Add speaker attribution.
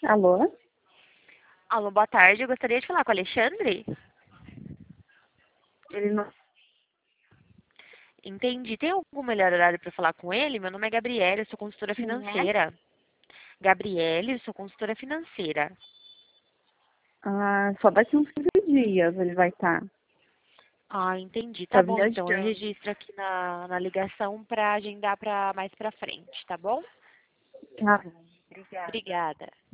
Speaker 1: Alô?
Speaker 2: Alô, boa tarde. Eu gostaria de falar com o Alexandre.
Speaker 1: Ele não.
Speaker 2: Entendi. Tem algum melhor horário para falar com ele? Meu nome é Gabriela, eu sou consultora
Speaker 1: Quem é?
Speaker 2: financeira. Gabriele, eu sou consultora financeira.
Speaker 1: Ah, só daqui uns 15 dias ele vai estar.
Speaker 2: Ah, entendi. Tá
Speaker 1: Tá
Speaker 2: bom, então. Eu
Speaker 1: viajando.
Speaker 2: registro aqui na ligação para agendar para mais para frente, tá bom?
Speaker 1: Tá bom. Obrigada.
Speaker 2: Obrigada.